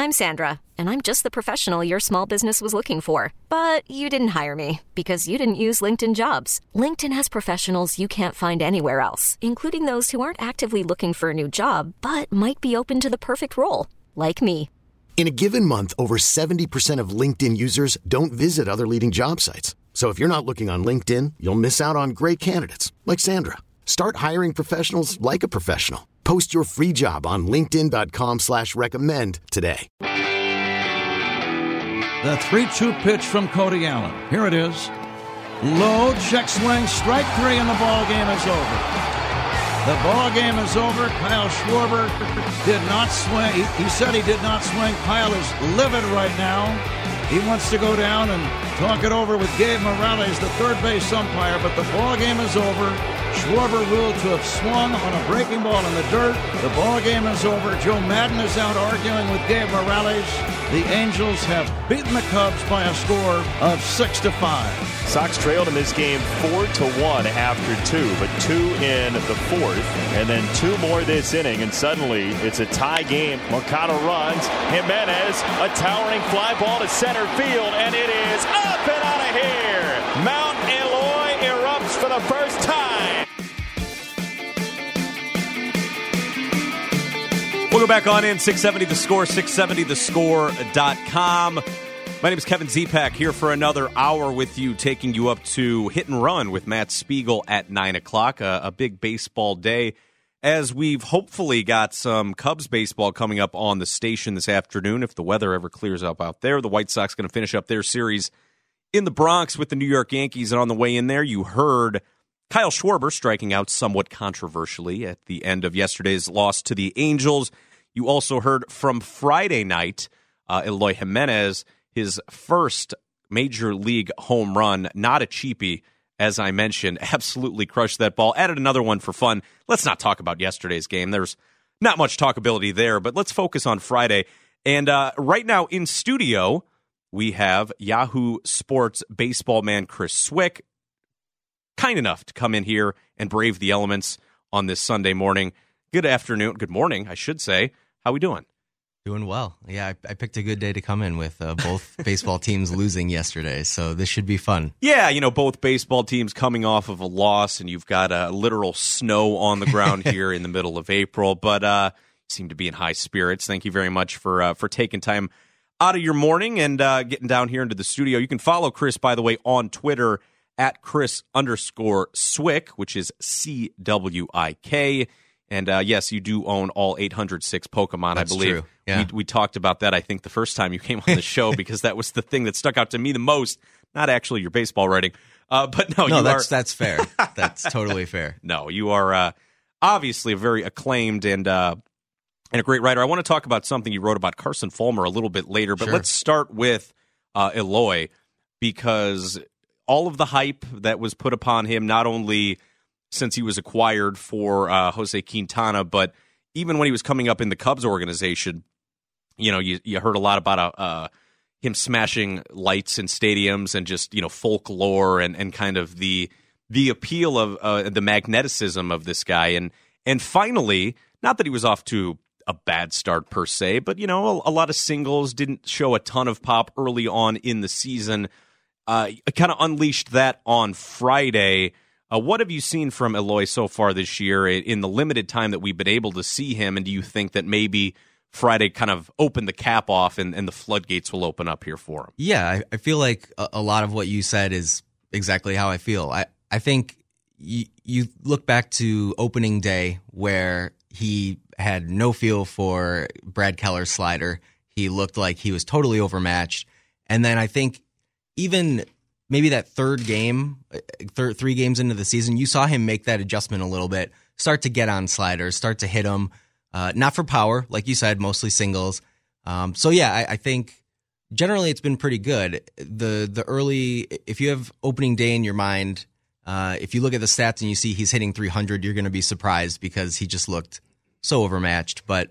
I'm Sandra, and I'm just the professional your small business was looking for. But you didn't hire me because you didn't use LinkedIn Jobs. LinkedIn has professionals you can't find anywhere else, including those who aren't actively looking for a new job, but might be open to the perfect role, like me. In a given month, over 70% of LinkedIn users don't visit other leading job sites. So if you're not looking on LinkedIn, you'll miss out on great candidates like Sandra. Start hiring professionals like a professional. Post your free job on linkedin.com/recommend today. The 3-2 pitch from Cody Allen. Here it is. Low, check swing, strike three, and the ball game is over. The ball game is over. Kyle Schwarber did not swing. He said he did not swing. Kyle is livid right now. He wants to go down and talk it over with Gabe Morales, the third base umpire, but the ball game is over. Schwarber ruled to have swung on a breaking ball in the dirt. The ball game is over. Joe Madden is out arguing with Gabe Morales. The Angels have beaten the Cubs by a score of 6-5. Sox trailed in this game 4-1 after 2, but 2 in the fourth, and then 2 more this inning, and suddenly it's a tie game. Mercado runs. Jimenez, a towering fly ball to center field, and it is up and out of here. Mount Eloy erupts for the first time. We'll go back on in 670 The Score, 670thescore.com. My name is Kevin Zipak, here for another hour with you, taking you up to Hit and Run with Matt Spiegel at 9 o'clock, a big baseball day, as we've hopefully got some Cubs baseball coming up on the station this afternoon. If the weather ever clears up out there, the White Sox going to finish up their series in the Bronx with the New York Yankees. And on the way in there, you heard Kyle Schwarber striking out somewhat controversially at the end of yesterday's loss to the Angels. You also heard from Friday night, Eloy Jimenez, his first major league home run, not a cheapie, as I mentioned, absolutely crushed that ball. Added another one for fun. Let's not talk about yesterday's game. There's not much talkability there, but let's focus on Friday. And right now in studio, we have Yahoo Sports baseball man Chris Cwik, kind enough to come in here and brave the elements on this Sunday morning. Good afternoon, good morning, I should say. How we doing? Doing well. Yeah, I picked a good day to come in with both baseball teams losing yesterday, so this should be fun. Yeah, you know, both baseball teams coming off of a loss, and you've got literal snow on the ground here in the middle of April, but seem to be in high spirits. Thank you very much for taking time out of your morning and getting down here into the studio. You can follow Chris, by the way, on Twitter at Chris_Cwik, which is CWIK. And yes, you do own all 806 Pokemon, That's I believe. True. Yeah. We talked about that, I think, the first time you came on the show, because that was the thing that stuck out to me the most. Not actually your baseball writing, but that's fair. That's totally fair. No, you are obviously a very acclaimed and a great writer. I want to talk about something you wrote about Carson Fulmer a little bit later, but Sure. Let's start with Eloy, because all of the hype that was put upon him, not only since he was acquired for Jose Quintana, but even when he was coming up in the Cubs organization, you know, you heard a lot about him smashing lights in stadiums and just, you know, folklore and kind of the appeal of the magneticism of this guy. And finally, not that he was off to a bad start per se, but, you know, a lot of singles, didn't show a ton of pop early on in the season. Kind of unleashed that on Friday. What have you seen from Eloy so far this year in the limited time that we've been able to see him? And do you think that maybe Friday kind of opened the cap off and the floodgates will open up here for him? Yeah, I feel like a lot of what you said is exactly how I feel. I think you look back to opening day where he had no feel for Brad Keller's slider. He looked like he was totally overmatched. And then I think even maybe that third game, 3 games into the season, you saw him make that adjustment a little bit, start to get on sliders, start to hit them. Not for power, like you said, mostly singles. So yeah, I think generally it's been pretty good. The early, if you have opening day in your mind, if you look at the stats and you see he's hitting 300, you're going to be surprised because he just looked so overmatched. But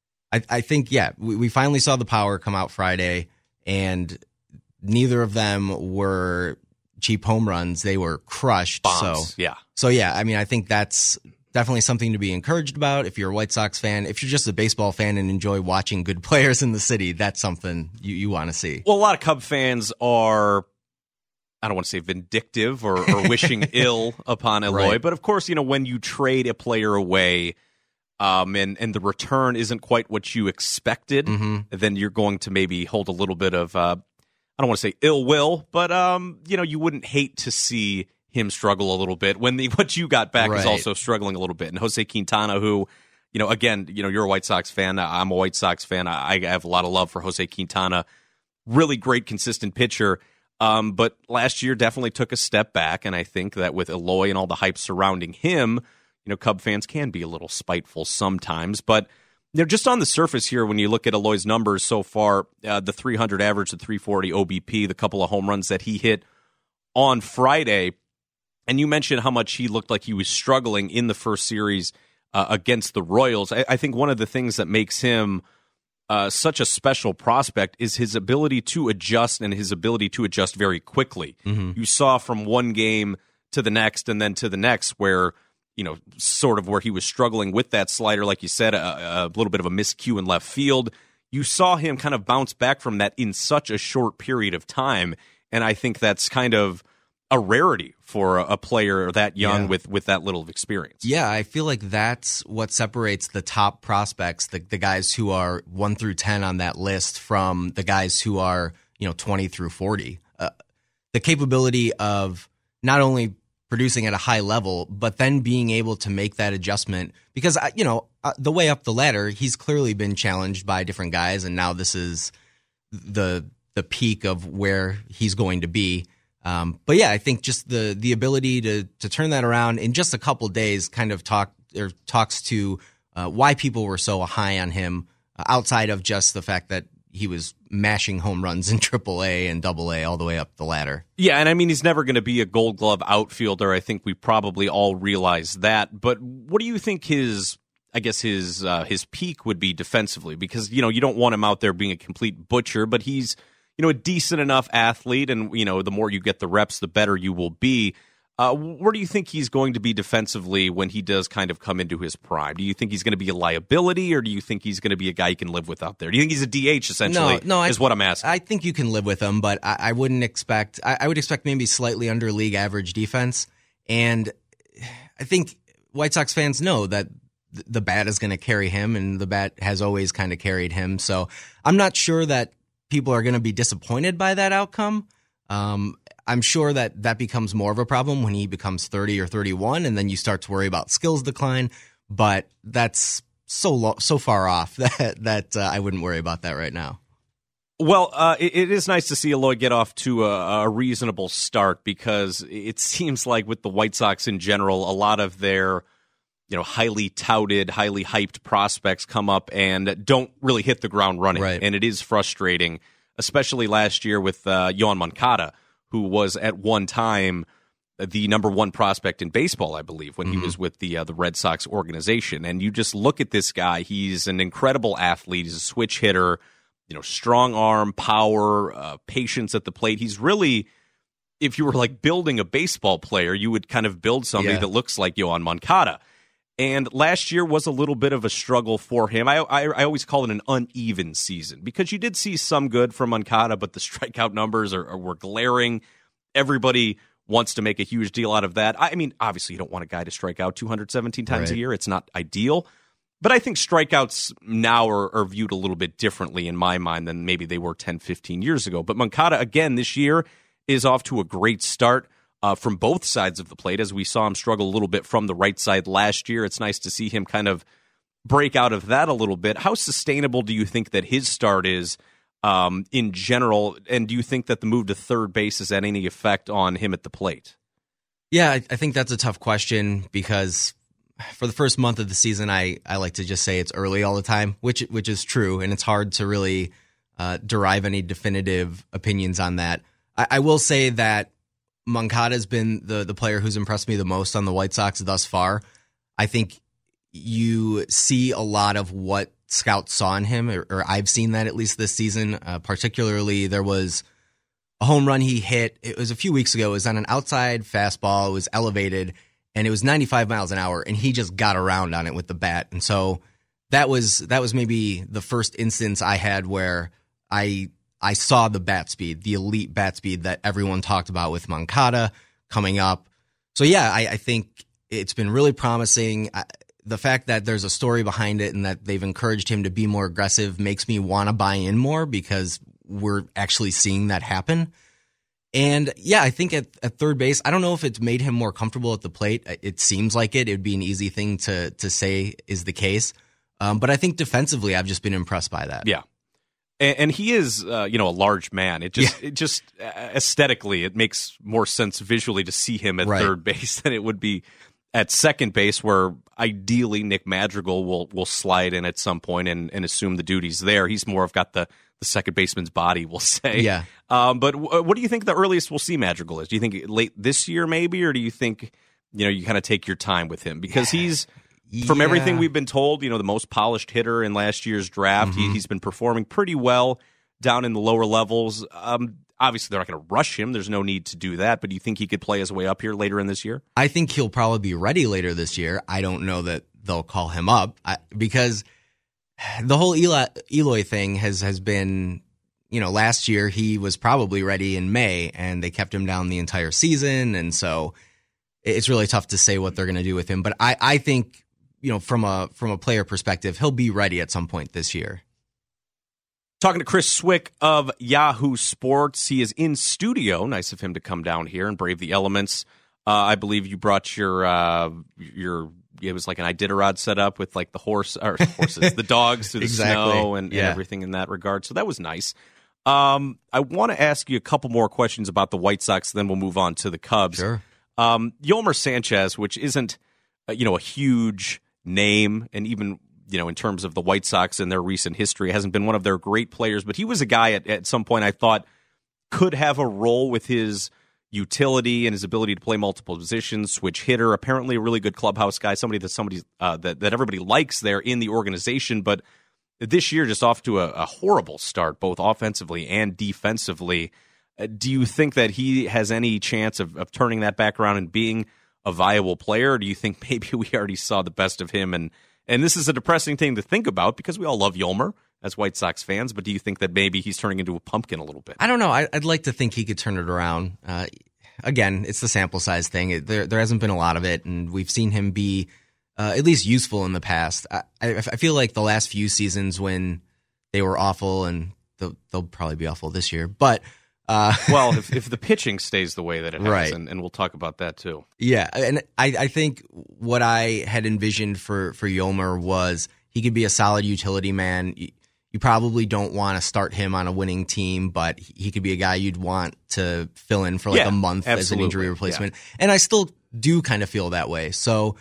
I think, yeah, we finally saw the power come out Friday, and neither of them were cheap home runs. They were crushed. Bombs, yeah. So yeah, I mean, I think that's definitely something to be encouraged about if you're a White Sox fan. If you're just a baseball fan and enjoy watching good players in the city, that's something you want to see. Well, a lot of Cub fans are, I don't want to say vindictive or wishing ill upon Eloy, Right. but of course, when you trade a player away and the return isn't quite what you expected, then you're going to maybe hold a little bit of, I don't want to say ill will, but you wouldn't hate to see him struggle a little bit when what you got back is Right. also struggling a little bit. And Jose Quintana, who, again, you're a White Sox fan. I'm a White Sox fan. I have a lot of love for Jose Quintana. Really great, consistent pitcher. But last year definitely took a step back, and I think that with Eloy and all the hype surrounding him, Cub fans can be a little spiteful sometimes. But just on the surface here, when you look at Eloy's numbers so far, the 300 average, the 340 OBP, the couple of home runs that he hit on Friday, and you mentioned how much he looked like he was struggling in the first series against the Royals. I think one of the things that makes him such a special prospect is his ability to adjust and his ability to adjust very quickly. You saw from one game to the next and then to the next where, sort of where he was struggling with that slider, like you said, a little bit of a miscue in left field. You saw him kind of bounce back from that in such a short period of time, and I think that's kind of a rarity for a player that young with that little of experience. Yeah, I feel like that's what separates the top prospects, the guys who are 1 through 10 on that list, from the guys who are 20 through 40. The capability of not only producing at a high level, but then being able to make that adjustment. Because the way up the ladder, he's clearly been challenged by different guys, and now this is the peak of where he's going to be. But yeah, I think just the ability to turn that around in just a couple days kind of talks to why people were so high on him, outside of just the fact that he was mashing home runs in AAA and AA all the way up the ladder. Yeah, and I mean, he's never going to be a Gold Glove outfielder. I think we probably all realize that. But what do you think his peak would be defensively? Because, you don't want him out there being a complete butcher, but he's a decent enough athlete, and the more you get the reps, the better you will be. Where do you think he's going to be defensively when he does kind of come into his prime? Do you think he's going to be a liability, or do you think he's going to be a guy you can live with out there? Do you think he's a DH essentially? No, is what I'm asking. I think you can live with him, but I wouldn't expect. I would expect maybe slightly under league average defense, and I think White Sox fans know that the bat is going to carry him, and the bat has always kind of carried him. So I'm not sure that people are going to be disappointed by that outcome. I'm sure that becomes more of a problem when he becomes 30 or 31, and then you start to worry about skills decline. But that's so far off that I wouldn't worry about that right now. Well, it is nice to see Eloy get off to a reasonable start, because it seems like with the White Sox in general, a lot of their highly touted, highly hyped prospects come up and don't really hit the ground running. Right. And it is frustrating, especially last year with Yoan Moncada, who was at one time the number one prospect in baseball, I believe, when he was with the Red Sox organization. And you just look at this guy. He's an incredible athlete. He's a switch hitter, strong arm, power, patience at the plate. He's really, if you were like building a baseball player, you would kind of build somebody that looks like Yoan Moncada. And last year was a little bit of a struggle for him. I always call it an uneven season, because you did see some good from Moncada, but the strikeout numbers were glaring. Everybody wants to make a huge deal out of that. I mean, obviously you don't want a guy to strike out 217 times a year. It's not ideal. But I think strikeouts now are viewed a little bit differently in my mind than maybe they were 10, 15 years ago. But Moncada, again, this year is off to a great start. From both sides of the plate, as we saw him struggle a little bit from the right side last year. It's nice to see him kind of break out of that a little bit. How sustainable do you think that his start is in general, and do you think that the move to third base has had any effect on him at the plate? Yeah, I think that's a tough question, because for the first month of the season, I like to just say it's early all the time, which is true, and it's hard to really derive any definitive opinions on that. I will say that Moncada's been the player who's impressed me the most on the White Sox thus far. I think you see a lot of what scouts saw in him, or I've seen that at least this season. Particularly, there was a home run he hit. It was a few weeks ago. It was on an outside fastball. It was elevated, and it was 95 miles an hour, and he just got around on it with the bat. And so that was maybe the first instance I had where I saw the bat speed, the elite bat speed that everyone talked about with Moncada coming up. So yeah, I think it's been really promising. The fact that there's a story behind it and that they've encouraged him to be more aggressive makes me want to buy in more, because we're actually seeing that happen. And yeah, I think at third base, I don't know if it's made him more comfortable at the plate. It seems like it. It would be an easy thing to say is the case. But I think defensively, I've just been impressed by that. Yeah. And he is, a large man. It just aesthetically, it makes more sense visually to see him at third base than it would be at second base, where ideally Nick Madrigal will slide in at some point and assume the duties there. He's more of got the second baseman's body, we'll say. Yeah. But what do you think the earliest we'll see Madrigal is? Do you think late this year maybe, or do you think you kind of take your time with him? Because he's, from everything we've been told, the most polished hitter in last year's draft. Mm-hmm. He's been performing pretty well down in the lower levels. Obviously, they're not going to rush him. There's no need to do that. But do you think he could play his way up here later in this year? I think he'll probably be ready later this year. I don't know that they'll call him up because the whole Eloy thing has been, last year he was probably ready in May, and they kept him down the entire season. And so it's really tough to say what they're going to do with him. But I think, from a player perspective, he'll be ready at some point this year. Talking to Chris Cwik of Yahoo Sports. He is in studio. Nice of him to come down here and brave the elements. I believe you brought your it was like an Iditarod set up with like the horses, the dogs through the snow and everything in that regard. So that was nice. I want to ask you a couple more questions about the White Sox, then we'll move on to the Cubs. Sure. Yolmer Sanchez, which isn't a huge name, and even in terms of the White Sox and their recent history, hasn't been one of their great players, but he was a guy at some point I thought could have a role with his utility and his ability to play multiple positions, switch hitter, apparently a really good clubhouse guy, somebody that everybody likes there in the organization, but this year just off to a horrible start, both offensively and defensively. Do you think that he has any chance of turning that back around and being a viable player, or do you think maybe we already saw the best of him? And this is a depressing thing to think about because we all love Yolmer as White Sox fans, but do you think that maybe he's turning into a pumpkin a little bit? I don't know. I'd like to think he could turn it around. Again, it's the sample size thing. There hasn't been a lot of it, and we've seen him be at least useful in the past. I feel like the last few seasons when they were awful, and they'll probably be awful this year, but well, if the pitching stays the way that it has, right. and we'll talk about that too. Yeah, and I think what I had envisioned for Yolmer was he could be a solid utility man. You probably don't want to start him on a winning team, but he could be a guy you'd want to fill in for a month absolutely. As an injury replacement. Yeah. And I still do kind of feel that way. So,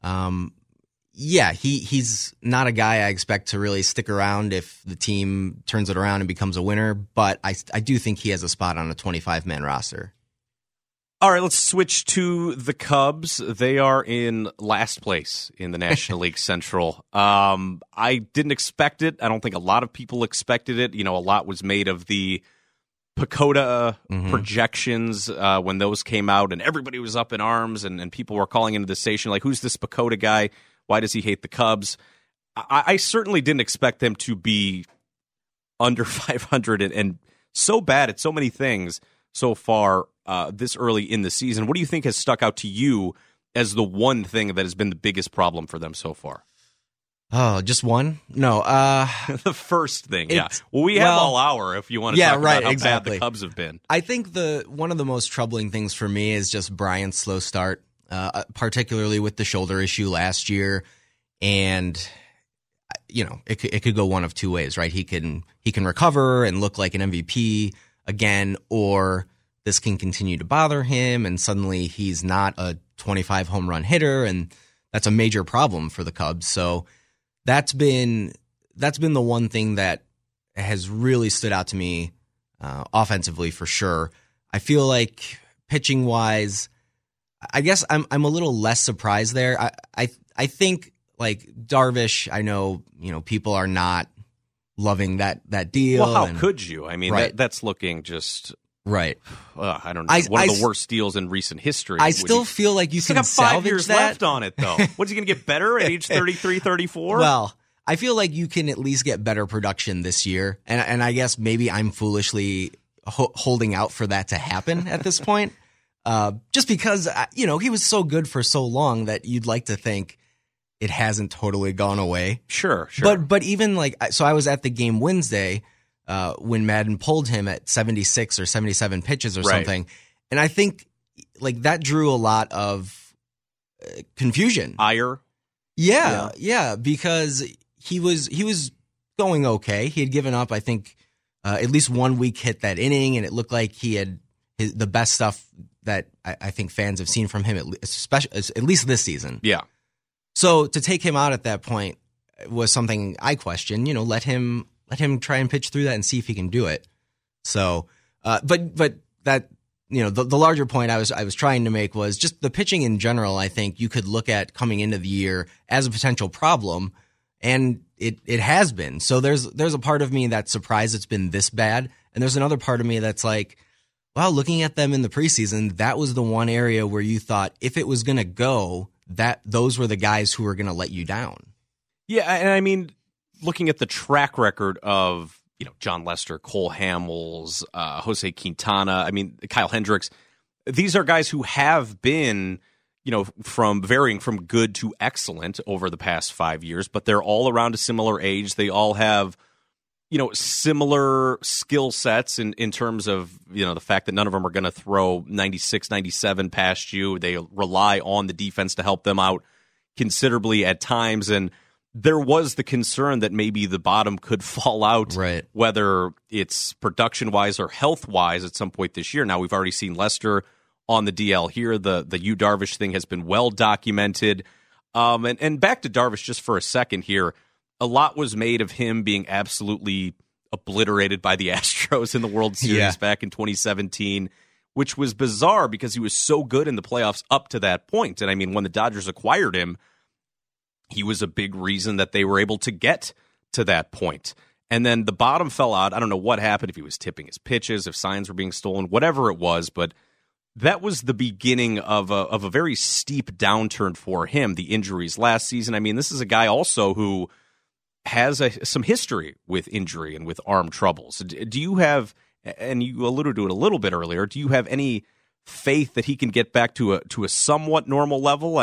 he's not a guy I expect to really stick around if the team turns it around and becomes a winner, but I do think he has a spot on a 25-man roster. All right, let's switch to the Cubs. They are in last place in the National League Central. I didn't expect it. I don't think a lot of people expected it. A lot was made of the PECOTA projections when those came out, and everybody was up in arms, and people were calling into the station like, who's this PECOTA guy? Why does he hate the Cubs? I certainly didn't expect them to be under 500 and so bad at so many things so far this early in the season. What do you think has stuck out to you as the one thing that has been the biggest problem for them so far? Oh, just one? No. The first thing, yeah. Well, we have all hour if you want to talk about how bad the Cubs have been. I think one of the most troubling things for me is just Bryant's slow start. Particularly with the shoulder issue last year, and it could go one of two ways, right? He can recover and look like an MVP again, or this can continue to bother him, and suddenly he's not a 25 home run hitter, and that's a major problem for the Cubs. So that's been the one thing that has really stood out to me offensively for sure. I feel like pitching wise, I guess I'm a little less surprised there. I think like Darvish, I know people are not loving that deal. Well, how could you? I mean, right. That's looking just Right. I don't know. One of the worst deals in recent history. I still feel like you can got 5 salvage years that. left on it, though. What's he going to get better at age 33, 34? Well, I feel like you can at least get better production this year. And I guess maybe I'm foolishly holding out for that to happen at this point. Just because, he was so good for so long that you'd like to think it hasn't totally gone away. Sure. But even so I was at the game Wednesday when Madden pulled him at 76 or 77 pitches or something. And I think that drew a lot of confusion. Ire? Yeah, because he was going okay. He had given up, I think, at least 1 week hit that inning, and it looked like he had the best stuff that I think fans have seen from him, at least this season. Yeah. So to take him out at that point was something I questioned. Let him try and pitch through that and see if he can do it. So, but that the larger point I was trying to make was just the pitching in general. I think you could look at coming into the year as a potential problem, and it has been. So there's a part of me that's surprised it's been this bad, and there's another part of me that's like, wow, looking at them in the preseason, that was the one area where you thought if it was going to go, that those were the guys who were going to let you down. Yeah, and I mean, looking at the track record of John Lester, Cole Hamels, Jose Quintana, Kyle Hendricks, these are guys who have been from varying from good to excellent over the past 5 years, but they're all around a similar age. They all have similar skill sets in terms of, the fact that none of them are going to throw 96, 97 past you. They rely on the defense to help them out considerably at times. And there was the concern that maybe the bottom could fall out, right, whether it's production-wise or health-wise at some point this year. Now, we've already seen Lester on the DL here. The Yu Darvish thing has been well documented. And back to Darvish just for a second here. A lot was made of him being absolutely obliterated by the Astros in the World Series back in 2017, which was bizarre because he was so good in the playoffs up to that point. And when the Dodgers acquired him, he was a big reason that they were able to get to that point. And then the bottom fell out. I don't know what happened, if he was tipping his pitches, if signs were being stolen, whatever it was, but that was the beginning of a very steep downturn for him, the injuries last season. This is a guy also who has some history with injury and with arm troubles. Do you have, and you alluded to it a little bit earlier, do you have any faith that he can get back to a somewhat normal level?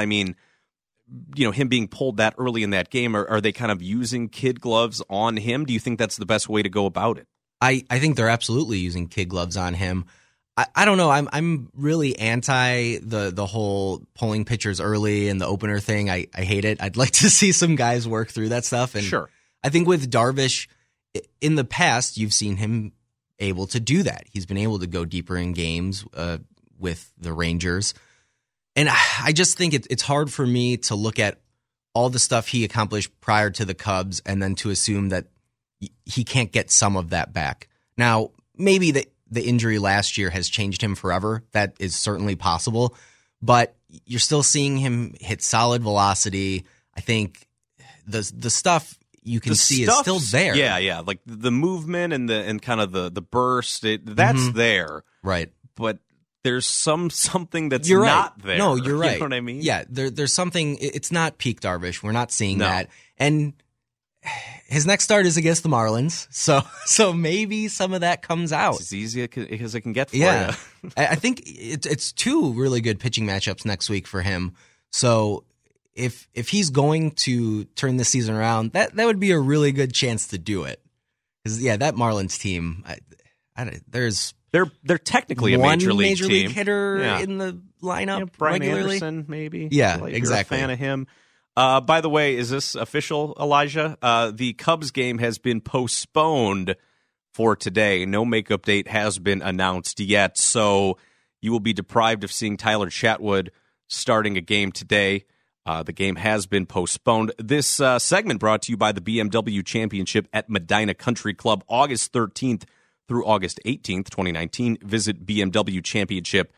Him being pulled that early in that game, are they kind of using kid gloves on him? Do you think that's the best way to go about it? I think they're absolutely using kid gloves on him. I don't know. I'm really anti the whole pulling pitchers early and the opener thing. I hate it. I'd like to see some guys work through that stuff. And sure. I think with Darvish, in the past, you've seen him able to do that. He's been able to go deeper in games with the Rangers. And I just think it's hard for me to look at all the stuff he accomplished prior to the Cubs and then to assume that he can't get some of that back. Now, maybe the injury last year has changed him forever. That is certainly possible. But you're still seeing him hit solid velocity. I think the stuff you can see is still there. Yeah. Like the movement and kind of the burst, that's there. Right. But there's something that's you're not right. there. No, you're right. You know what I mean? Yeah, there's something. It's not peak Darvish. We're not seeing that. And his next start is against the Marlins, so maybe some of that comes out. It's as easy as it can get for you. I think it's two really good pitching matchups next week for him. So if he's going to turn this season around, that would be a really good chance to do it. Because that Marlins team, they're technically a major league team. Hitter in the lineup Brian regularly. Anderson, maybe. Yeah, You're exactly. a fan of him. By the way, is this official, Elijah? The Cubs game has been postponed for today. No makeup date has been announced yet, so you will be deprived of seeing Tyler Chatwood starting a game today. The game has been postponed. This segment brought to you by the BMW Championship at Medina Country Club, August 13th through August 18th, 2019. Visit BMWChampionship.com.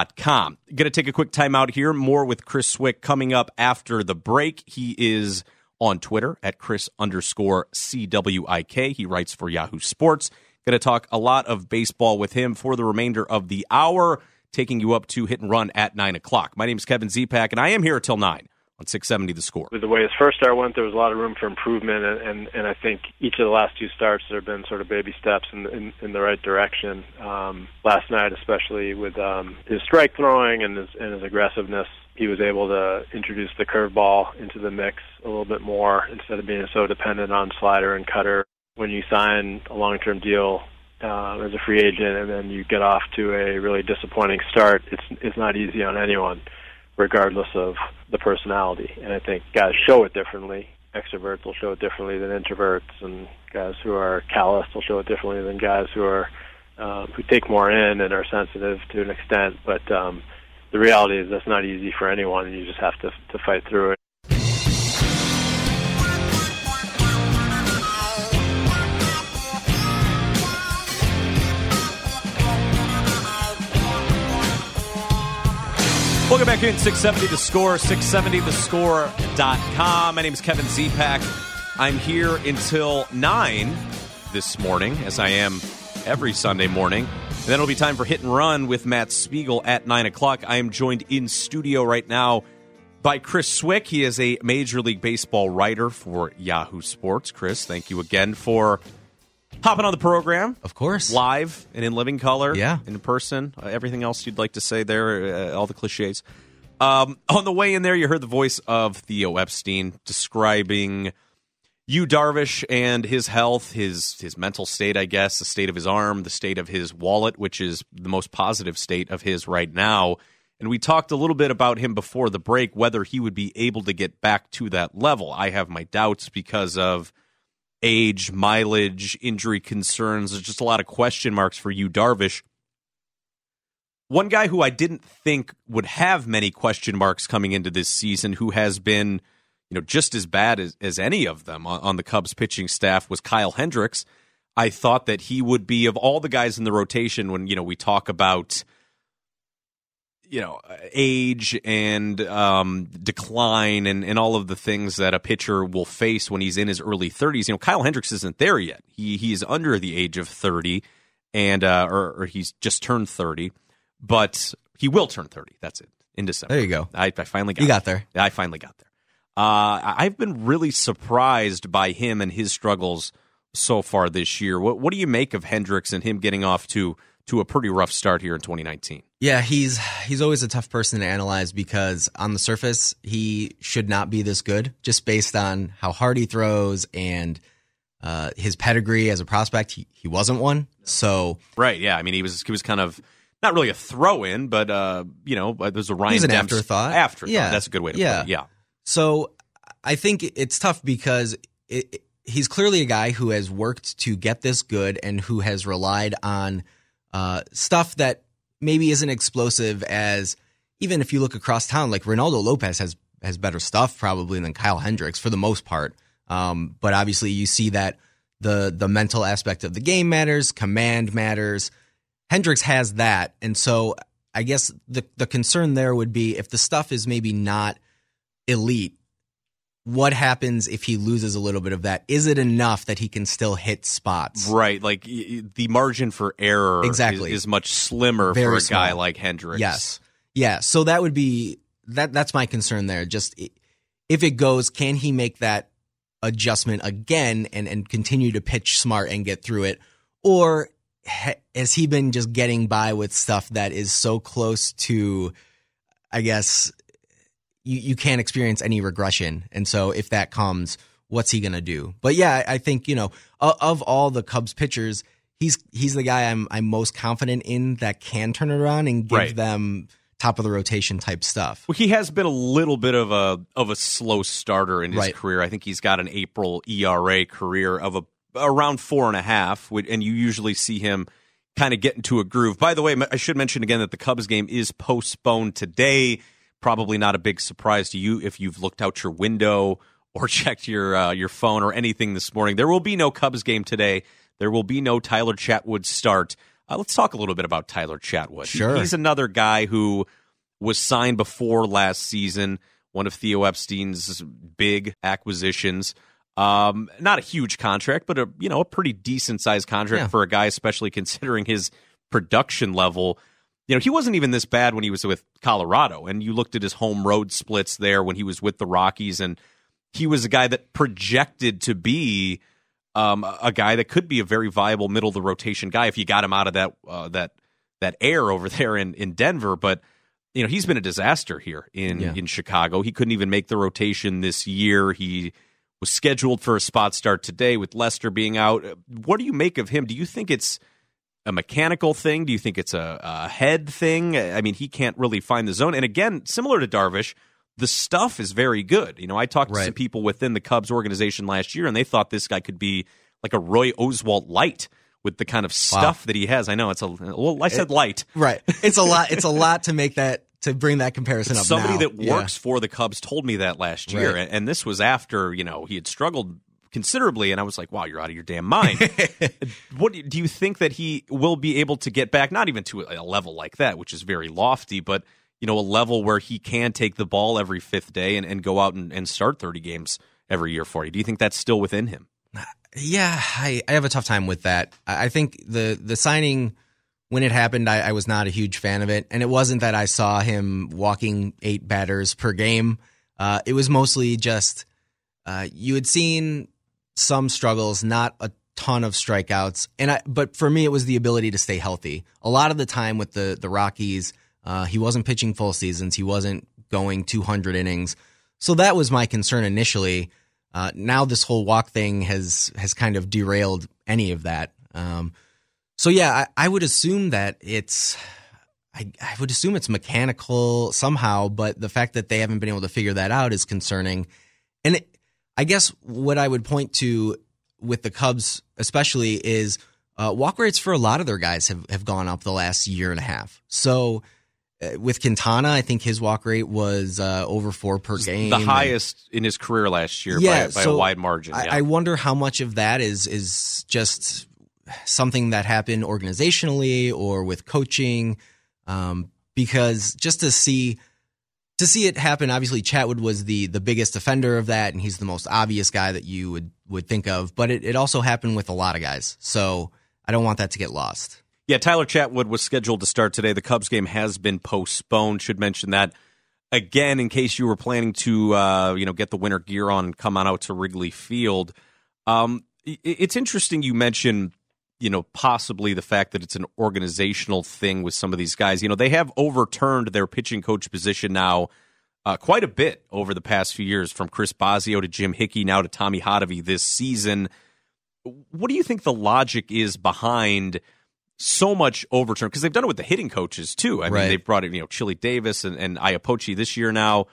Going to take a quick time out here. More with Chris Cwik coming up after the break. He is on Twitter at Chris_CWIK. He writes for Yahoo Sports. Going to talk a lot of baseball with him for the remainder of the hour, taking you up to Hit and Run at 9 o'clock. My name is Kevin Zipak, and I am here till 9 on 670 The Score. With the way his first start went, there was a lot of room for improvement, and I think each of the last 2 starts there have been sort of baby steps in the right direction. Last night, especially with his strike throwing and his aggressiveness, he was able to introduce the curveball into the mix a little bit more instead of being so dependent on slider and cutter. When you sign a long-term deal as a free agent and then you get off to a really disappointing start, it's not easy on anyone, regardless of the personality. And I think guys show it differently. Extroverts will show it differently than introverts, and guys who are callous will show it differently than guys who are who take more in and are sensitive to an extent. But the reality is that's not easy for anyone, and you just have to fight through it. Welcome back in 670 The Score, 670thescore.com. My name is Kevin Zipak. I'm here until 9 this morning, as I am every Sunday morning. And then it'll be time for Hit and Run with Matt Spiegel at 9 o'clock. I am joined in studio right now by Chris Cwik. He is a Major League Baseball writer for Yahoo Sports. Chris, thank you again for hopping on the program. Of course. Live and in living color. Yeah. In person. Everything else you'd like to say there, all the cliches. On the way in there, you heard the voice of Theo Epstein describing Yu Darvish and his health, his mental state, I guess, the state of his arm, the state of his wallet, which is the most positive state of his right now. And we talked a little bit about him before the break, whether he would be able to get back to that level. I have my doubts because of age, mileage, injury concerns. There's just a lot of question marks for Yu Darvish. One guy who I didn't think would have many question marks coming into this season, who has been, just as bad as any of them on the Cubs pitching staff, was Kyle Hendricks. I thought that he would be, of all the guys in the rotation, when we talk about age and decline and all of the things that a pitcher will face when he's in his early 30s. Kyle Hendricks isn't there yet. He's under the age of 30, and or he's just turned 30, but he will turn 30. That's it, in December. There you go. I finally got You got there. I finally got there. I've been really surprised by him and his struggles so far this year. What do you make of Hendricks and him getting off to a pretty rough start here in 2019? Yeah, he's always a tough person to analyze because on the surface, he should not be this good just based on how hard he throws and his pedigree as a prospect. He wasn't one. So right, yeah. I mean, he was kind of not really a throw-in, but there's a Ryan He's an Demps afterthought. Yeah. That's a good way to put it. Yeah. So I think it's tough because he's clearly a guy who has worked to get this good and who has relied on stuff that maybe isn't explosive as, even if you look across town, like Reynaldo Lopez has better stuff probably than Kyle Hendricks for the most part. But obviously you see that the mental aspect of the game matters, command matters. Hendricks has that. And so I guess the concern there would be if the stuff is maybe not elite, what happens if he loses a little bit of that? Is it enough that he can still hit spots? Right. Like the margin for error is much slimmer for a guy like Hendricks. Yes. Yeah. So that would be that's my concern there. Just if it goes, can he make that adjustment again and continue to pitch smart and get through it? Or has he been just getting by with stuff that is so close to, I guess, you can't experience any regression. And so if that comes, what's he going to do? But yeah, I think, of all the Cubs pitchers, he's the guy I'm most confident in that can turn it around and give them top of the rotation type stuff. Well, he has been a little bit of a slow starter in his career. I think he's got an April ERA career of around 4.5, and you usually see him kind of get into a groove. By the way, I should mention again that the Cubs game is postponed today. Probably not a big surprise to you if you've looked out your window or checked your phone or anything this morning. There will be no Cubs game today. There will be no Tyler Chatwood start. Let's talk a little bit about Tyler Chatwood. Sure. He's another guy who was signed before last season, one of Theo Epstein's big acquisitions. Not a huge contract, but a pretty decent sized contract for a guy, especially considering his production level. He wasn't even this bad when he was with Colorado, and you looked at his home road splits there when he was with the Rockies, and he was a guy that projected to be a guy that could be a very viable middle of the rotation guy if you got him out of that air over there in Denver. But he's been a disaster here in Chicago. He couldn't even make the rotation this year. He was scheduled for a spot start today with Lester being out. What do you make of him? Do you think it's a mechanical thing? Do you think it's a head thing? I mean, he can't really find the zone. And again, similar to Darvish, the stuff is very good. I talked to some people within the Cubs organization last year, and they thought this guy could be like a Roy Oswalt light with the kind of stuff that he has. I know it's I said light. Right. It's a lot. It's a lot to make that, to bring that comparison up. Somebody that works for the Cubs told me that last year, and this was after he had struggled considerably, and I was like, wow, you're out of your damn mind. What do you think that he will be able to get back, not even to a level like that, which is very lofty, but a level where he can take the ball every fifth day and go out and start 30 games every year for you? Do you think that's still within him? Yeah, I have a tough time with that. I think the signing, when it happened, I was not a huge fan of it, and it wasn't that I saw him walking 8 batters per game. It was mostly just you had seen some struggles, not a ton of strikeouts, but for me, it was the ability to stay healthy. A lot of the time with the Rockies, he wasn't pitching full seasons. He wasn't going 200 innings. So that was my concern initially. Now this whole walk thing has kind of derailed any of that. So yeah, I would assume that I would assume it's mechanical somehow, but the fact that they haven't been able to figure that out is concerning. And I guess what I would point to with the Cubs especially is walk rates for a lot of their guys have gone up the last year and a half. So with Quintana, I think his walk rate was over 4 per game. The highest in his career last year by a wide margin. Yeah. I wonder how much of that is just something that happened organizationally or with coaching, because just to see it happen, obviously Chatwood was the biggest offender of that, and he's the most obvious guy that you would think of, but it also happened with a lot of guys, so I don't want that to get lost. Yeah, Tyler Chatwood was scheduled to start today. The Cubs game has been postponed. Should mention that again in case you were planning to get the winter gear on and come on out to Wrigley Field. It's interesting you mentioned possibly the fact that it's an organizational thing with some of these guys. They have overturned their pitching coach position now quite a bit over the past few years, from Chris Bosio to Jim Hickey, now to Tommy Hotovy this season. What do you think the logic is behind so much overturn? Because they've done it with the hitting coaches too. I mean, they've brought in Chili Davis and Iapoce this year now.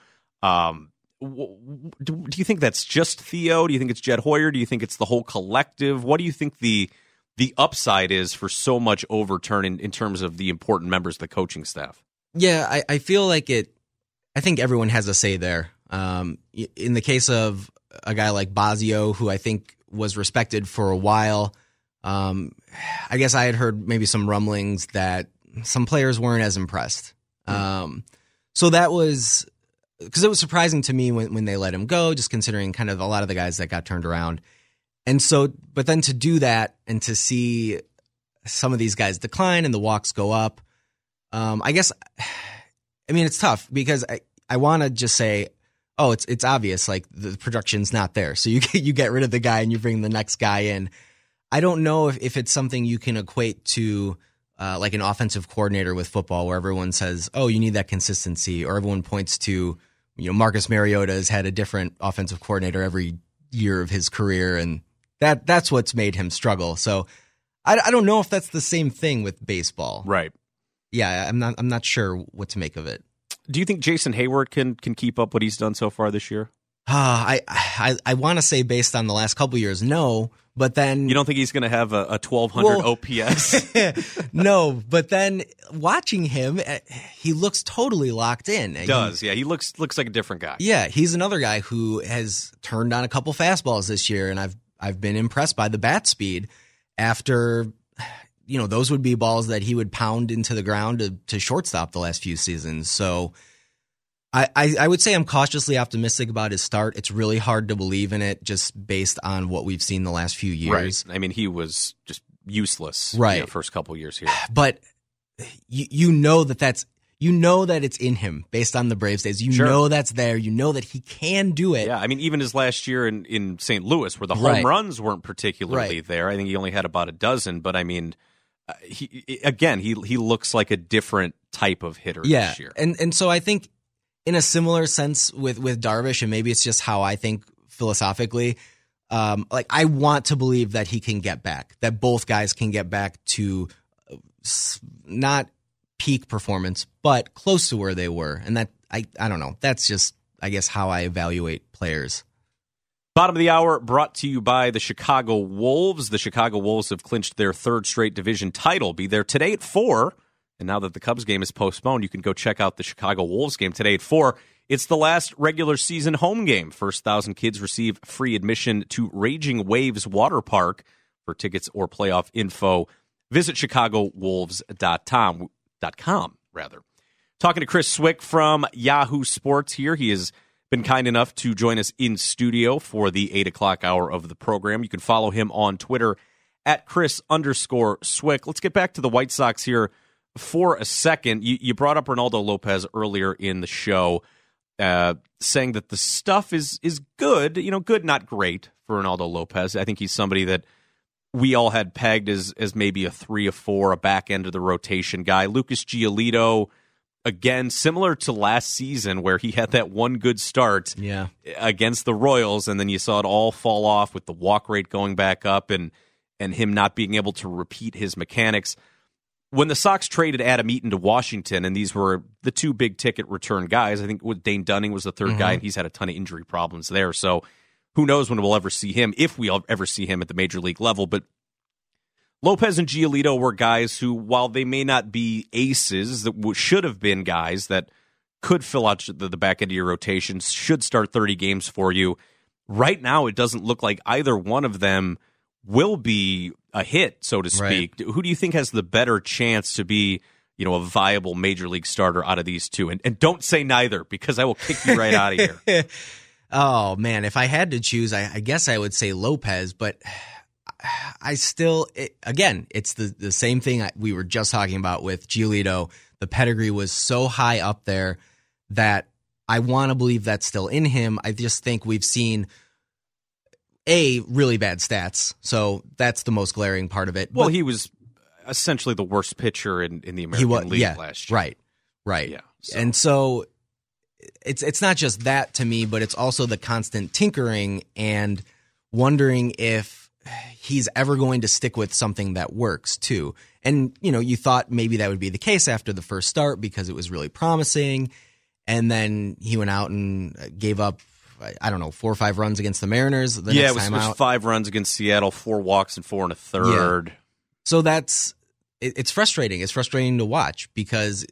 Do you think that's just Theo? Do you think it's Jed Hoyer? Do you think it's the whole collective? What do you think the upside is for so much overturn in terms of the important members of the coaching staff? Yeah, I feel like I think everyone has a say there. In the case of a guy like Bosio, who I think was respected for a while, I guess I had heard maybe some rumblings that some players weren't as impressed. So that was, because it was surprising to me when they let him go, just considering kind of a lot of the guys that got turned around. And so, but then to do that and to see some of these guys decline and the walks go up, I guess, I mean, it's tough because I want to just say, oh, it's obvious, like the production's not there. So you get rid of the guy and you bring the next guy in. I don't know if it's something you can equate to like an offensive coordinator with football, where everyone says, oh, you need that consistency, or everyone points to, Marcus Mariota has had a different offensive coordinator every year of his career, and that's what's made him struggle. So I don't know if that's the same thing with baseball. Right. Yeah, I'm not sure what to make of it. Do you think Jason Hayward can keep up what he's done so far this year? I want to say based on the last couple years, no. But then you don't think he's going to have a 1,200 OPS? No, but then watching him, he looks totally locked in. He does, yeah. He looks like a different guy. Yeah, he's another guy who has turned on a couple fastballs this year, and I've been impressed by the bat speed. After, those would be balls that he would pound into the ground to shortstop the last few seasons. So I would say I'm cautiously optimistic about his start. It's really hard to believe in it just based on what we've seen the last few years. Right. I mean, he was just useless right. The first couple of years here. But you know that it's in him based on the Braves days. You know that's there. You know that he can do it. Yeah, I mean, even his last year in St. Louis, where the home runs weren't particularly there. I think he only had about a dozen. But I mean, he looks like a different type of hitter this year. And so I think in a similar sense with Darvish, and maybe it's just how I think philosophically, I want to believe that he can get back, that both guys can get back to not peak performance, but close to where they were. And that, I don't know, that's just, I guess, how I evaluate players. Bottom of the hour brought to you by the Chicago Wolves. The Chicago Wolves have clinched their third straight division title. Be there today at 4. And now that the Cubs game is postponed, you can go check out the Chicago Wolves game today at 4. It's the last regular season home game. First 1,000 kids receive free admission to Raging Waves Water Park. For tickets or playoff info, visit ChicagoWolves.com. Talking to Chris Cwik from Yahoo Sports here. He has been kind enough to join us in studio for the 8 o'clock hour of the program. You can follow him on Twitter at Chris_Cwik. Let's get back to the White Sox here for a second. You brought up Ronaldo Lopez earlier in the show, saying that the stuff is good, good, not great for Ronaldo Lopez. I think he's somebody that we all had pegged as maybe a 3 or 4, a back end of the rotation guy. Lucas Giolito, again, similar to last season where he had that one good start against the Royals, and then you saw it all fall off with the walk rate going back up and him not being able to repeat his mechanics. When the Sox traded Adam Eaton to Washington, and these were the 2 big-ticket return guys, I think Dane Dunning was the third guy, and he's had a ton of injury problems there. So who knows when we'll ever see him, if we'll ever see him at the major league level. But Lopez and Giolito were guys who, while they may not be aces, that should have been guys that could fill out the back end of your rotation, should start 30 games for you. Right now, it doesn't look like either one of them will be a hit, so to speak. Right. Who do you think has the better chance to be, a viable major league starter out of these two? And don't say neither, because I will kick you right out of here. Oh, man, if I had to choose, I guess I would say Lopez, but I still, it's the same thing we were just talking about with Giolito. The pedigree was so high up there that I want to believe that's still in him. I just think we've seen really bad stats, so that's the most glaring part of it. Well, he was essentially the worst pitcher in the American League last year. Right. Yeah, and so it's not just that to me, but it's also the constant tinkering and wondering if he's ever going to stick with something that works too. And you thought maybe that would be the case after the first start because it was really promising, and then he went out and gave up, I don't know, 4 or 5 runs against the Mariners. It was 5 runs against Seattle, 4 walks and 4 1/3. Yeah. So it's frustrating. It's frustrating to watch because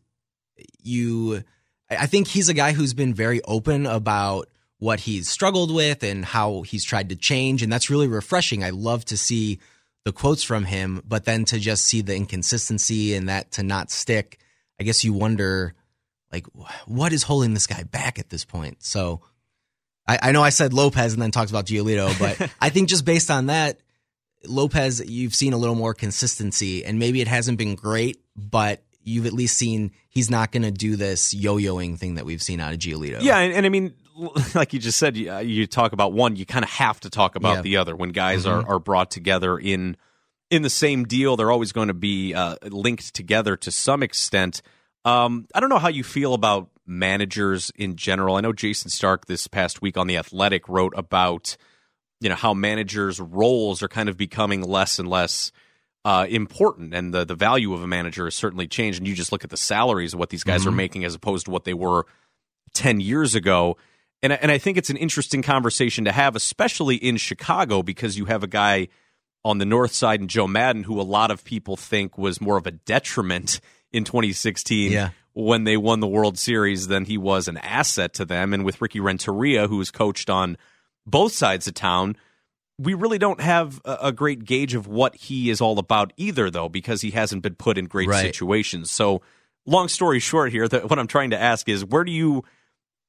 I think he's a guy who's been very open about what he's struggled with and how he's tried to change, and that's really refreshing. I love to see the quotes from him, but then to just see the inconsistency and that to not stick, I guess you wonder, what is holding this guy back at this point? So I know I said Lopez and then talked about Giolito, but I think just based on that, Lopez, you've seen a little more consistency, and maybe it hasn't been great, but you've at least seen he's not going to do this yo-yoing thing that we've seen out of Giolito. Yeah, and I mean, like you just said, you talk about one, you kind of have to talk about the other. When guys are brought together in the same deal, they're always going to be linked together to some extent. I don't know how you feel about managers in general. I know Jason Stark this past week on The Athletic wrote about how managers' roles are kind of becoming less and less important, and the value of a manager has certainly changed. And you just look at the salaries of what these guys are making as opposed to what they were 10 years ago. And I think it's an interesting conversation to have, especially in Chicago, because you have a guy on the north side in Joe Madden who a lot of people think was more of a detriment in 2016 when they won the World Series than he was an asset to them. And with Ricky Renteria, who has coached on both sides of town, we really don't have a great gauge of what he is all about either, though, because he hasn't been put in great situations. So long story short here, what I'm trying to ask is, where do you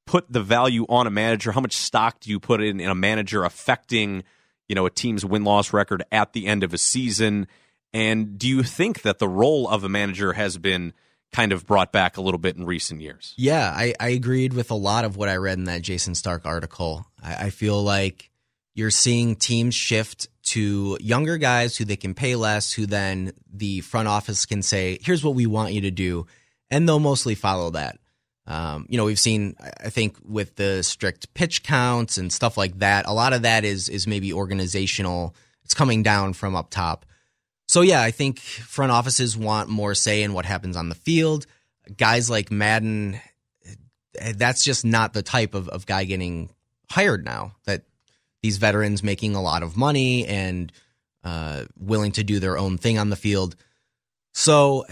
put the value on a manager? How much stock do you put in a manager affecting, a team's win-loss record at the end of a season? And do you think that the role of a manager has been kind of brought back a little bit in recent years? Yeah, I agreed with a lot of what I read in that Jason Stark article. I feel like you're seeing teams shift to younger guys who they can pay less, who then the front office can say, here's what we want you to do, and they'll mostly follow that. We've seen, I think, with the strict pitch counts and stuff like that, a lot of that is maybe organizational. It's coming down from up top. So, yeah, I think front offices want more say in what happens on the field. Guys like Madden, that's just not the type of guy getting hired now, that these veterans making a lot of money and willing to do their own thing on the field. So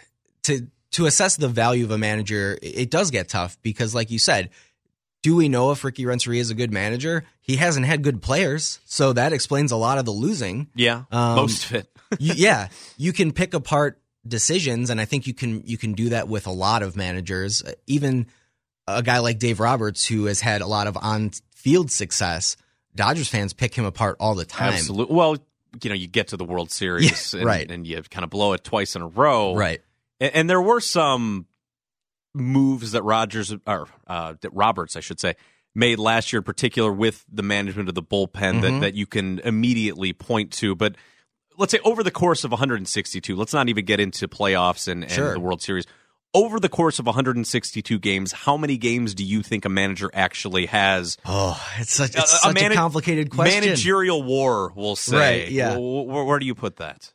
to assess the value of a manager, it does get tough because, like you said, do we know if Ricky Renteria is a good manager? He hasn't had good players, so that explains a lot of the losing. Yeah, most of it. You can pick apart decisions, and I think you can do that with a lot of managers. Even a guy like Dave Roberts, who has had a lot of on-field success, Dodgers fans pick him apart all the time. Absolutely. Well, you get to the World Series and you kind of blow it twice in a row. Right. And there were some moves that Roberts, I should say, made last year in particular with the management of the bullpen that you can immediately point to. But let's say over the course of 162, let's not even get into playoffs and the World Series. Over the course of 162 games, how many games do you think a manager actually has? Oh, it's such a complicated question. Managerial war, we'll say. Right, yeah. Where do you put that?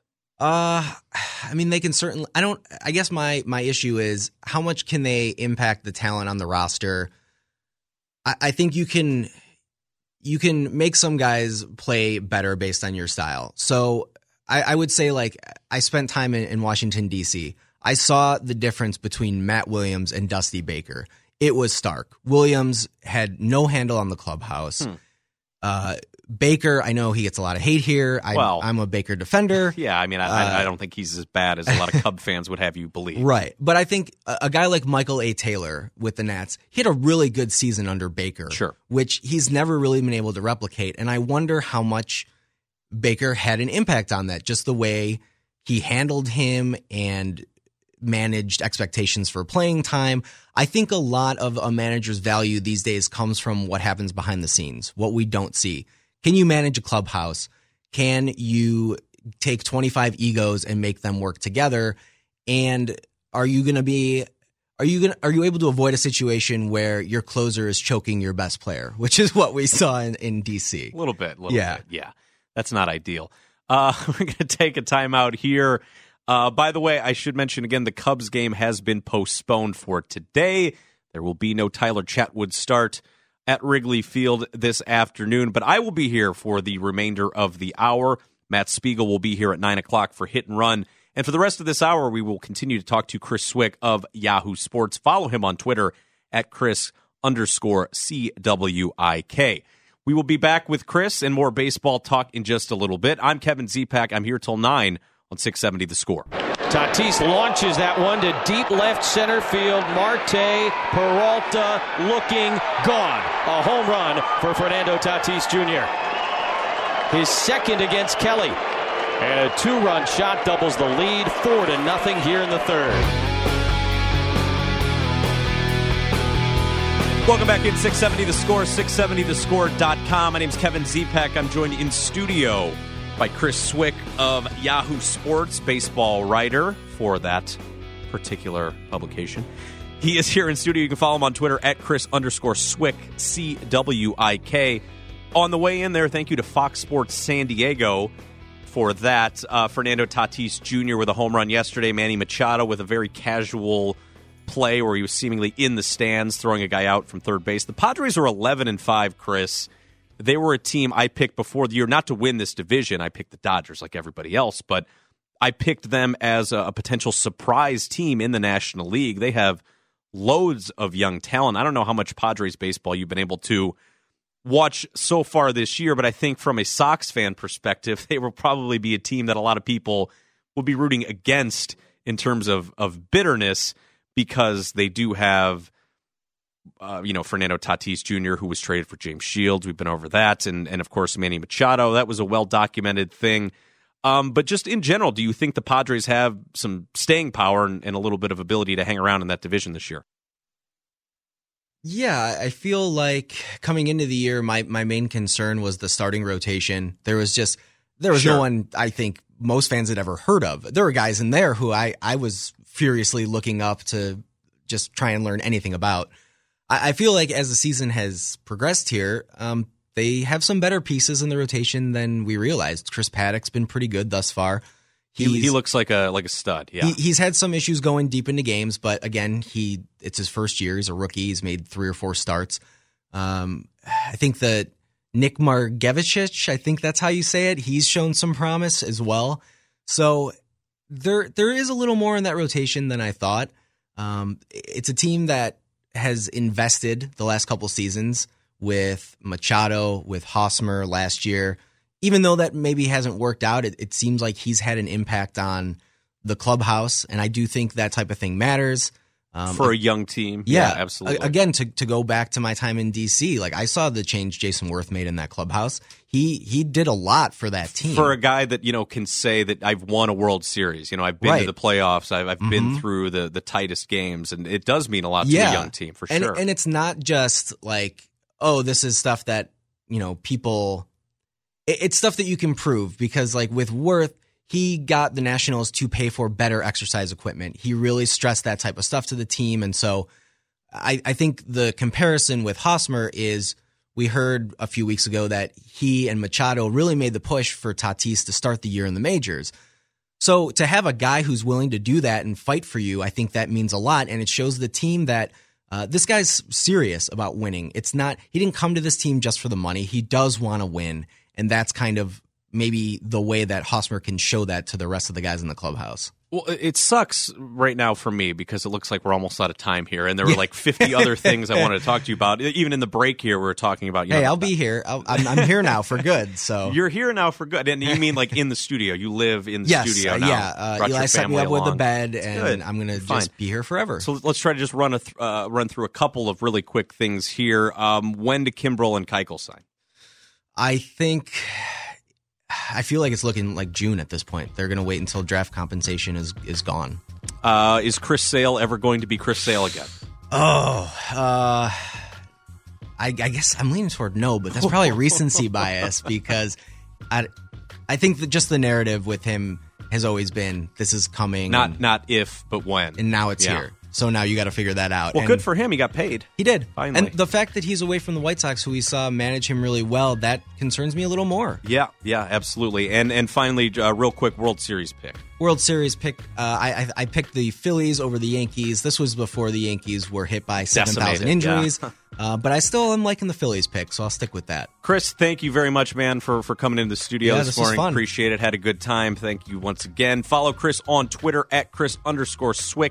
They can certainly. I guess my issue is how much can they impact the talent on the roster? I think you can make some guys play better based on your style. So I would say, like, I spent time in Washington, D.C. I saw the difference between Matt Williams and Dusty Baker. It was stark. Williams had no handle on the clubhouse. Baker, I know he gets a lot of hate here. I'm a Baker defender. Yeah, I don't think he's as bad as a lot of Cub fans would have you believe. Right. But I think a guy like Michael A. Taylor with the Nats, he had a really good season under Baker, which he's never really been able to replicate. And I wonder how much Baker had an impact on that, just the way he handled him and managed expectations for playing time. I think a lot of a manager's value these days comes from what happens behind the scenes, what we don't see. Can you manage a clubhouse? Can you take 25 egos and make them work together? And are you able to avoid a situation where your closer is choking your best player, which is what we saw in DC? A little bit. Yeah. That's not ideal. We're going to take a timeout here. By the way, I should mention again, the Cubs game has been postponed for today. There will be no Tyler Chatwood start at Wrigley Field this afternoon, but I will be here for the remainder of the hour. Matt Spiegel will be here at 9 o'clock for Hit and Run. And for the rest of this hour, we will continue to talk to Chris Cwick of Yahoo Sports. Follow him on Twitter at Chris_CWIK. We will be back with Chris and more baseball talk in just a little bit. I'm Kevin Zipak. I'm here till 9 on 670 The Score. Tatis launches that one to deep left center field. Marte, Peralta looking gone. A home run for Fernando Tatis Jr. His second against Kelly. And a 2-run shot doubles the lead, 4-0 here in the third. Welcome back in 670 The Score, 670thescore.com. My name's Kevin Zipak. I'm joined in studio by Chris Cwick of Yahoo Sports, baseball writer for that particular publication. He is here in studio. You can follow him on Twitter at Chris_Cwick, CWIK. On the way in there, thank you to Fox Sports San Diego for that. Fernando Tatis Jr. with a home run yesterday. Manny Machado with a very casual play where he was seemingly in the stands throwing a guy out from third base. The Padres are 11-5, Chris. They were a team I picked before the year not to win this division. I picked the Dodgers like everybody else, but I picked them as a potential surprise team in the National League. They have loads of young talent. I don't know how much Padres baseball you've been able to watch so far this year, but I think from a Sox fan perspective, they will probably be a team that a lot of people will be rooting against in terms of bitterness because they do have Fernando Tatis Jr., who was traded for James Shields. We've been over that. And of course, Manny Machado. That was a well-documented thing. But just in general, do you think the Padres have some staying power and a little bit of ability to hang around in that division this year? Yeah, I feel like coming into the year, my main concern was the starting rotation. There was no one I think most fans had ever heard of. There were guys in there who I was furiously looking up to just try and learn anything about. I feel like as the season has progressed here, they have some better pieces in the rotation than we realized. Chris Paddock's been pretty good thus far. He looks like a stud. Yeah, he's had some issues going deep into games, but again, it's his first year. He's a rookie. He's made 3 or 4 starts. I think that Nick Margevicic, I think that's how you say it. He's shown some promise as well. So there is a little more in that rotation than I thought. It's a team that has invested the last couple seasons with Machado, with Hosmer last year. Even though that maybe hasn't worked out, it seems like he's had an impact on the clubhouse, and I do think that type of thing matters. For a young team. Yeah, absolutely. Again, to go back to my time in D.C., like I saw the change Jason Worth made in that clubhouse. He did a lot for that team. For a guy that, can say that I've won a World Series. I've been to the playoffs. I've been through the tightest games, and it does mean a lot to a young team, for sure. And it's not just like, oh, this is stuff that, people... It's stuff that you can prove because, like with Worth, he got the Nationals to pay for better exercise equipment. He really stressed that type of stuff to the team. And so I think the comparison with Hosmer is we heard a few weeks ago that he and Machado really made the push for Tatis to start the year in the majors. So to have a guy who's willing to do that and fight for you, I think that means a lot. And it shows the team that this guy's serious about winning. He didn't come to this team just for the money. He does want to win. And that's kind of maybe the way that Hosmer can show that to the rest of the guys in the clubhouse. Well, it sucks right now for me because it looks like we're almost out of time here, and there were like 50 other things I wanted to talk to you about. Even in the break here, we were talking about. Hey, I'll be here. I'm here now for good. So you're here now for good, and you mean like in the studio? You live in the studio now. Yeah. Eli set me up with a bed, and I'm going to just be here forever. So let's try to just run through a couple of really quick things here. When do Kimbrel and Keuchel sign? I feel like it's looking like June at this point. They're going to wait until draft compensation is gone. Is Chris Sale ever going to be Chris Sale again? I guess I'm leaning toward no, but that's probably recency bias because I think that just the narrative with him has always been this is coming. Not if, but when. And now it's here. So now you got to figure that out. Well, good for him. He got paid. He did. Finally. And the fact that he's away from the White Sox, who we saw manage him really well, that concerns me a little more. Yeah, absolutely. And finally, real quick, World Series pick. World Series pick. I picked the Phillies over the Yankees. This was before the Yankees were hit by 7,000 injuries. Yeah. But I still am liking the Phillies pick, so I'll stick with that. Chris, thank you very much, man, for coming into the studio this morning. Was fun. Appreciate it. Had a good time. Thank you once again. Follow Chris on Twitter at Chris_Cwik,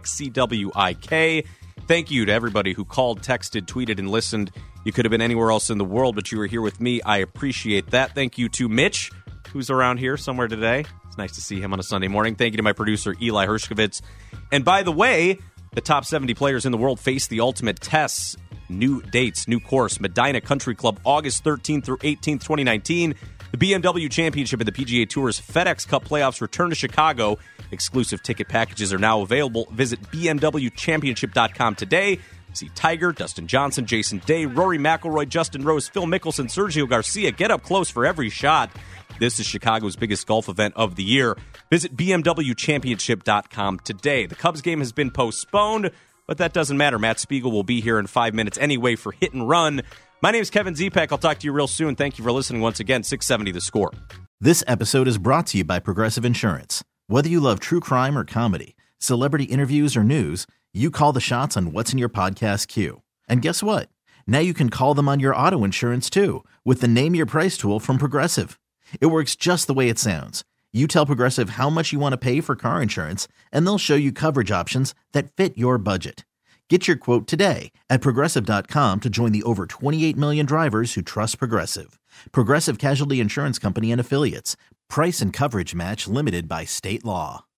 CWIK. Thank you to everybody who called, texted, tweeted, and listened. You could have been anywhere else in the world, but you were here with me. I appreciate that. Thank you to Mitch, who's around here somewhere today. It's nice to see him on a Sunday morning. Thank you to my producer, Eli Hershkovitz. And by the way, the top 70 players in the world face the ultimate tests. New dates, new course, Medina Country Club, August 13th through 18th, 2019. The BMW Championship and the PGA Tour's FedEx Cup playoffs return to Chicago. Exclusive ticket packages are now available. Visit BMWChampionship.com today. See Tiger, Dustin Johnson, Jason Day, Rory McIlroy, Justin Rose, Phil Mickelson, Sergio Garcia. Get up close for every shot. This is Chicago's biggest golf event of the year. Visit BMWChampionship.com today. The Cubs game has been postponed, but that doesn't matter. Matt Spiegel will be here in 5 minutes anyway for Hit and Run. My name is Kevin Zepek. I'll talk to you real soon. Thank you for listening once again. 670 The Score. This episode is brought to you by Progressive Insurance. Whether you love true crime or comedy, celebrity interviews or news, you call the shots on what's in your podcast queue. And guess what? Now you can call them on your auto insurance too with the Name Your Price tool from Progressive. It works just the way it sounds. You tell Progressive how much you want to pay for car insurance, and they'll show you coverage options that fit your budget. Get your quote today at Progressive.com to join the over 28 million drivers who trust Progressive. Progressive Casualty Insurance Company and Affiliates. Price and coverage match limited by state law.